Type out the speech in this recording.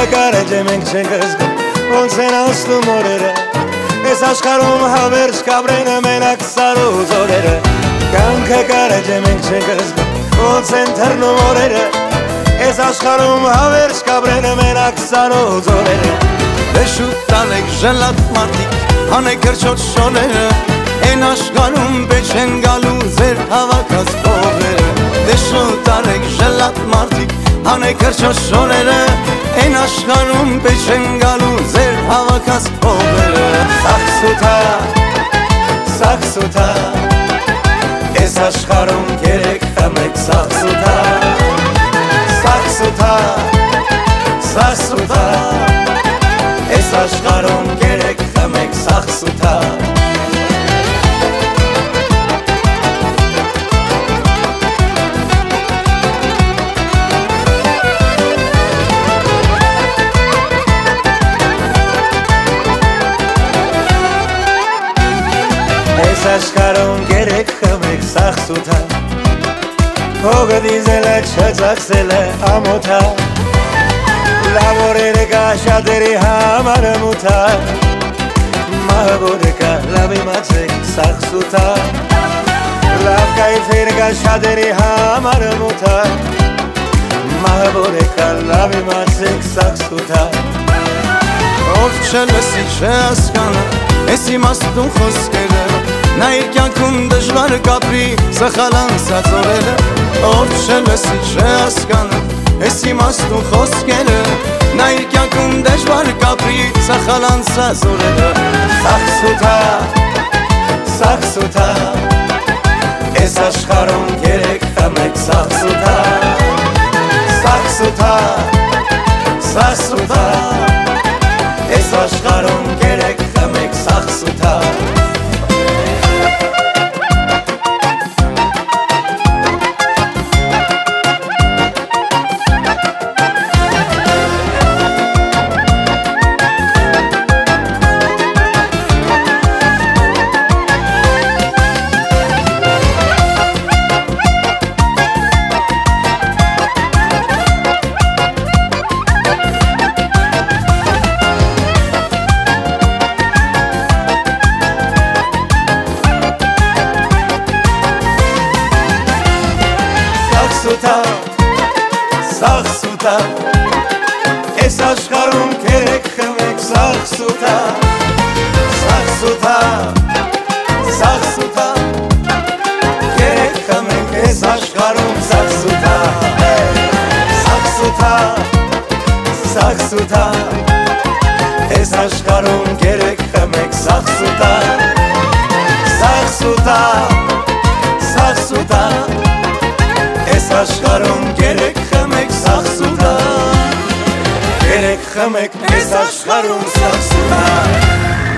կարեջ է մենք չենք զգում ոնց են անցնում օրերը Ես աշխարհում հավերժ կաբրեն մենակ սարու ձորերը Կյանքը կարեջ է մենք չենք զգում ոնց են թռնում օրերը Ես աշխարհում հավերժ կաբրեն մենակ սարու ձորերը Դե շուտ տալեք ժլատ մարդիկ հանեք գրչոտ շորերը Են աշխարհում պետք չեն գալու ձեր հավաքած փողերը Դե շուտ տալեք ժլատ մարդիկ հանեք գրչոտ շորերը Են աշխարհում պետք չեն գալու ձեր հավաքած փողերը Սաքսութա Ես աշխարհում երեք խմեք սաքսութա Սաքսութա Ես աշխարհում երեք խմեք սաքսութա Ես աշխարհում երեք խմեք սաքսութա Հողը դիզելը չծախսել է ամոթա Լավ օրերը կա շատերի համար մութա Մահվորը կա լավ իմացեք սաքսութա Լավ կայֆեր կա շատերի համար մութա Մահվորը կա լավ իմացեք սաքսութա Ով չլսի չհասկանա Ես իմաստուն խոսքերը Նա իր կյանքում դժվար կապրի սխալ անցած օրերը Ով չլսի չհասկանա Ես իմաստուն խոսքերը Նա իր կյանքում դժվար կապրի սխալ անցած օրերը Սաքսութա Ես աշխարհում երեք խմեք սաքսութա Սաքսութա Ես աշխարհում երեք խմեք սաքսութա Սաքսութա Ես աշխարհում երեք խմեք սաքսութա Սաքսութա Երեք խմեք ես աշխարհում սաքսութա Սաքսութա Ես աշխարհում երեք խմեք սաքսութա Սաքսութա Ես աշխարհում երեք խմեք սաքսութա Երեք խմեք ես աշխարհում սաքսութա